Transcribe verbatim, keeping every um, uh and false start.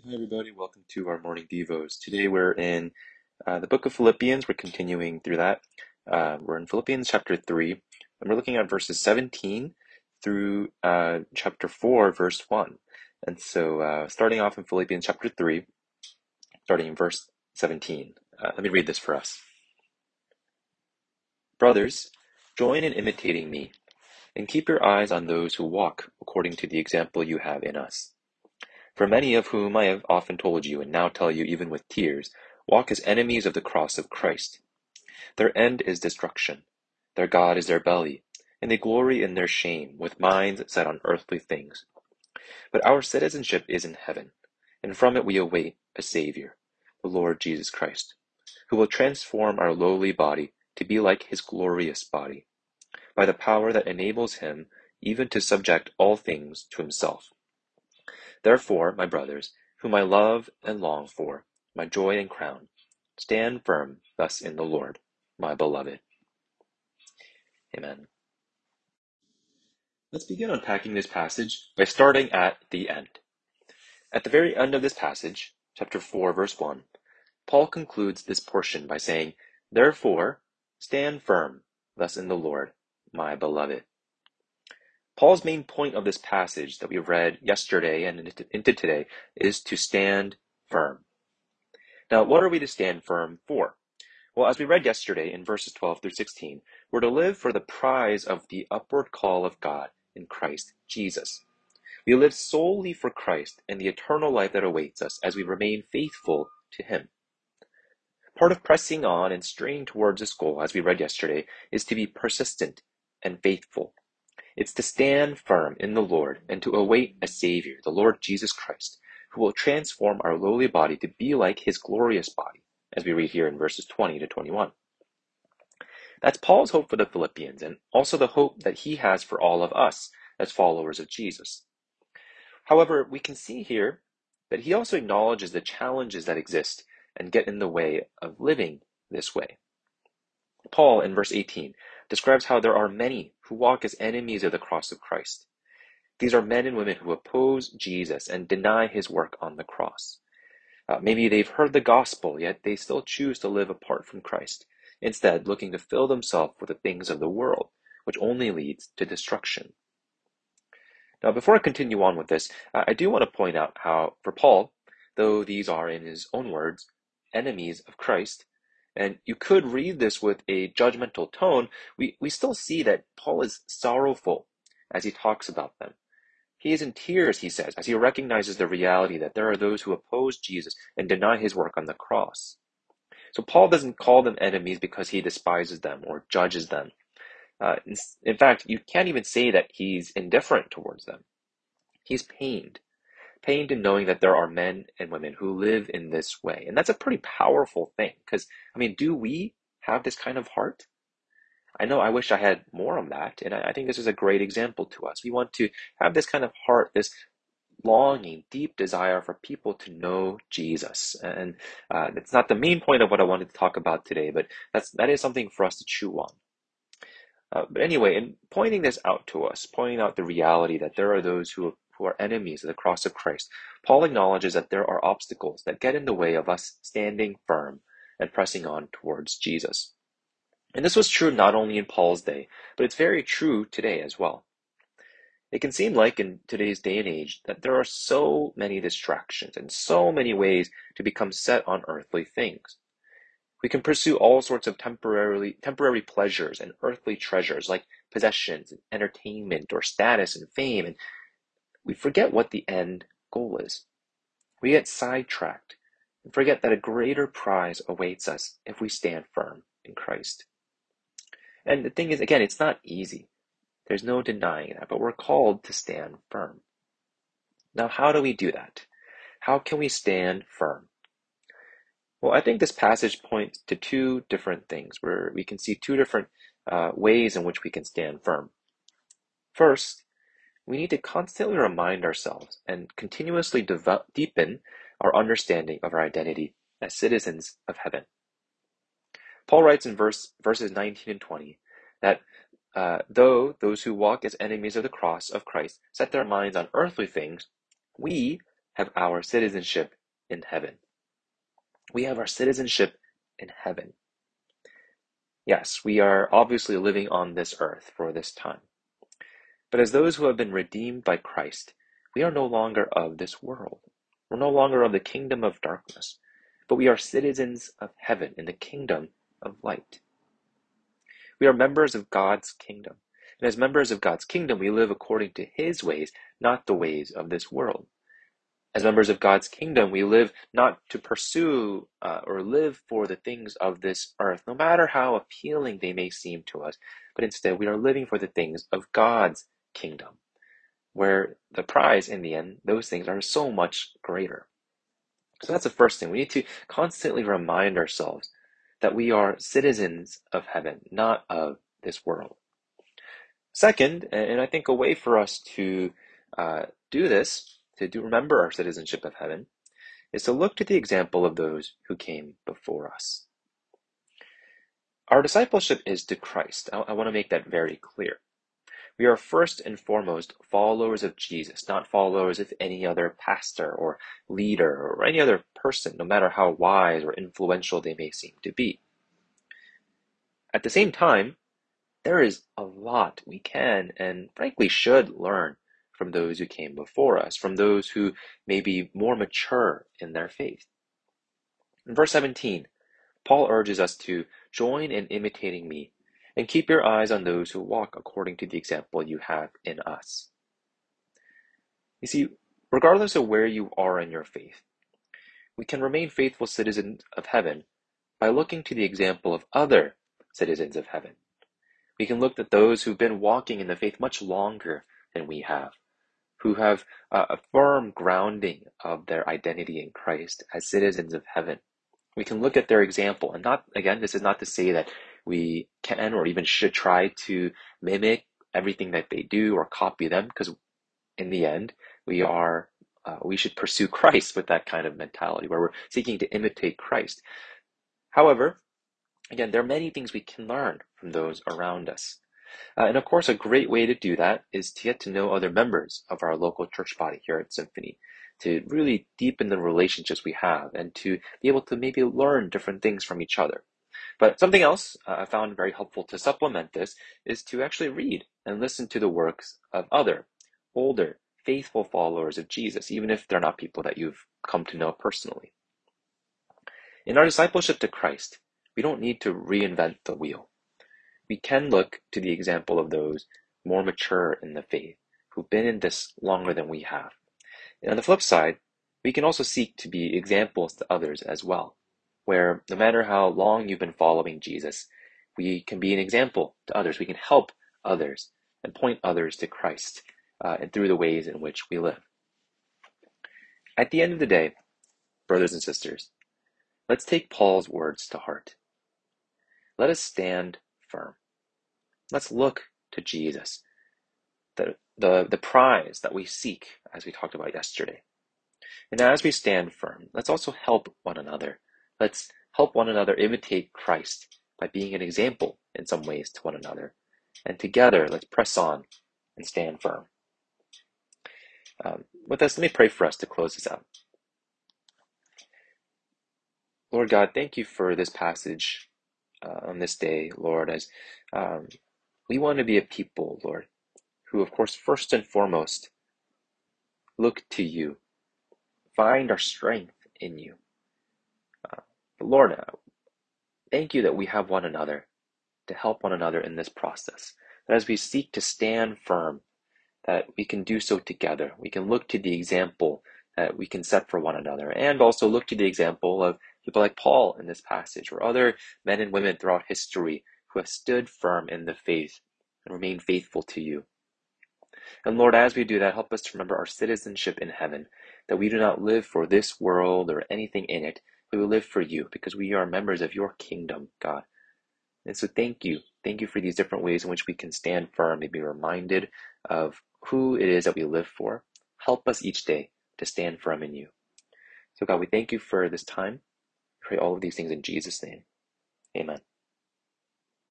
Hi, everybody. Welcome to our morning devos. Today we're in uh, the book of Philippians. We're continuing through that. Uh, we're in Philippians chapter three, and we're looking at verses seventeen through uh, chapter four, verse one. And so, uh, starting off in Philippians chapter three, starting in verse seventeen. Uh, let me read this for us. Brothers, join in imitating me, and keep your eyes on those who walk according to the example you have in us. For many of whom I have often told you, and now tell you even with tears, walk as enemies of the cross of Christ. Their end is destruction. Their God is their belly, and they glory in their shame, with minds set on earthly things. But our citizenship is in heaven, and from it we await a Savior, the Lord Jesus Christ, who will transform our lowly body to be like his glorious body, by the power that enables him even to subject all things to himself. Therefore, my brothers, whom I love and long for, my joy and crown, stand firm thus in the Lord, my beloved. Amen. Let's begin unpacking this passage by starting at the end. At the very end of this passage, chapter four, verse one, Paul concludes this portion by saying, Therefore, stand firm thus in the Lord, my beloved. Paul's main point of this passage that we read yesterday and into today is to stand firm. Now, what are we to stand firm for? Well, as we read yesterday in verses twelve through sixteen, we're to live for the prize of the upward call of God in Christ Jesus. We live solely for Christ and the eternal life that awaits us as we remain faithful to him. Part of pressing on and straining towards this goal, as we read yesterday, is to be persistent and faithful. It's to stand firm in the Lord and to await a Savior, the Lord Jesus Christ, who will transform our lowly body to be like his glorious body, as we read here in verses twenty to twenty-one. That's Paul's hope for the Philippians, and also the hope that he has for all of us as followers of Jesus. However, we can see here that he also acknowledges the challenges that exist and get in the way of living this way. Paul, in verse eighteen, describes how there are many who walk as enemies of the cross of Christ. These are men and women who oppose Jesus and deny his work on the cross. Uh, maybe they've heard the gospel, yet they still choose to live apart from Christ, instead looking to fill themselves with the things of the world, which only leads to destruction. Now, before I continue on with this, uh, I do want to point out how, for Paul, though these are, in his own words, enemies of Christ, and you could read this with a judgmental tone, we, we still see that Paul is sorrowful as he talks about them. He is in tears, he says, as he recognizes the reality that there are those who oppose Jesus and deny his work on the cross. So Paul doesn't call them enemies because he despises them or judges them. Uh, in, in fact, you can't even say that he's indifferent towards them. He's pained, pained in knowing that there are men and women who live in this way. And that's a pretty powerful thing because, I mean, do we have this kind of heart? I know I wish I had more of that, and I think this is a great example to us. We want to have this kind of heart, this longing, deep desire for people to know Jesus. And uh, it's not the main point of what I wanted to talk about today, but that's that is something for us to chew on. Uh, but anyway, in pointing this out to us, pointing out the reality that there are those who, who are enemies of the cross of Christ, Paul acknowledges that there are obstacles that get in the way of us standing firm and pressing on towards Jesus. And this was true not only in Paul's day, but it's very true today as well. It can seem like in today's day and age that there are so many distractions and so many ways to become set on earthly things. We can pursue all sorts of temporarily temporary pleasures and earthly treasures like possessions and entertainment or status and fame, and we forget what the end goal is. We get sidetracked and forget that a greater prize awaits us if we stand firm in Christ. And the thing is, again, it's not easy. There's no denying that, but we're called to stand firm. Now, how do we do that? How can we stand firm? Well, I think this passage points to two different things where we can see two different uh, ways in which we can stand firm. First, we need to constantly remind ourselves and continuously develop, deepen our understanding of our identity as citizens of heaven. Paul writes in verse, verses nineteen and twenty that uh, though those who walk as enemies of the cross of Christ set their minds on earthly things, we have our citizenship in heaven. We have our citizenship in heaven. Yes, we are obviously living on this earth for this time. But as those who have been redeemed by Christ, we are no longer of this world. We're no longer of the kingdom of darkness, but we are citizens of heaven in the kingdom of light. We are members of God's kingdom. And as members of God's kingdom, we live according to his ways, not the ways of this world. As members of God's kingdom, we live not to pursue uh, or live for the things of this earth, no matter how appealing they may seem to us, but instead we are living for the things of God's kingdom, where the prize in the end, those things are so much greater. So that's the first thing. We need to constantly remind ourselves that we are citizens of heaven, not of this world. Second, and I think a way for us to uh, do this, to do remember our citizenship of heaven, is to look to the example of those who came before us. Our discipleship is to Christ. I, I want to make that very clear. We are first and foremost followers of Jesus, not followers of any other pastor or leader or any other person, no matter how wise or influential they may seem to be. At the same time, there is a lot we can and frankly should learn from those who came before us, from those who may be more mature in their faith. In verse seventeen, Paul urges us to join in imitating me and keep your eyes on those who walk according to the example you have in us. You see, regardless of where you are in your faith, we can remain faithful citizens of heaven by looking to the example of other citizens of heaven. We can look at those who've been walking in the faith much longer than we have, who have uh, a firm grounding of their identity in Christ as citizens of heaven. We can look at their example, and not, again, this is not to say that we can or even should try to mimic everything that they do or copy them, because in the end, we are, uh, we should pursue Christ with that kind of mentality, where we're seeking to imitate Christ. However, again, there are many things we can learn from those around us. Uh, and of course, a great way to do that is to get to know other members of our local church body here at Symphony, to really deepen the relationships we have and to be able to maybe learn different things from each other. But something else uh, I found very helpful to supplement this is to actually read and listen to the works of other, older, faithful followers of Jesus, even if they're not people that you've come to know personally. In our discipleship to Christ, we don't need to reinvent the wheel. We can look to the example of those more mature in the faith, who've been in this longer than we have. And on the flip side, we can also seek to be examples to others as well, where no matter how long you've been following Jesus, we can be an example to others. We can help others and point others to Christ uh, and through the ways in which we live. At the end of the day, brothers and sisters, let's take Paul's words to heart. Let us stand firm. Let's look to Jesus, the, the, the prize that we seek, as we talked about yesterday. And as we stand firm, let's also help one another. Let's help one another imitate Christ by being an example in some ways to one another. And together, let's press on and stand firm. Um, with this, let me pray for us to close this out. Lord God, thank you for this passage uh, on this day, Lord, as um, we want to be a people, Lord, who, of course, first and foremost, look to you, find our strength in you. Uh, Lord, uh, thank you that we have one another to help one another in this process. That as we seek to stand firm, that we can do so together. We can look to the example that we can set for one another, and also look to the example of people like Paul in this passage, or other men and women throughout history who have stood firm in the faith and remained faithful to you. And Lord, as we do that, help us to remember our citizenship in heaven, that we do not live for this world or anything in it, but we live for you, because we are members of your kingdom, God. And so thank you. Thank you for these different ways in which we can stand firm and be reminded of who it is that we live for. Help us each day to stand firm in you. So God, we thank you for this time. We pray all of these things in Jesus' name. Amen.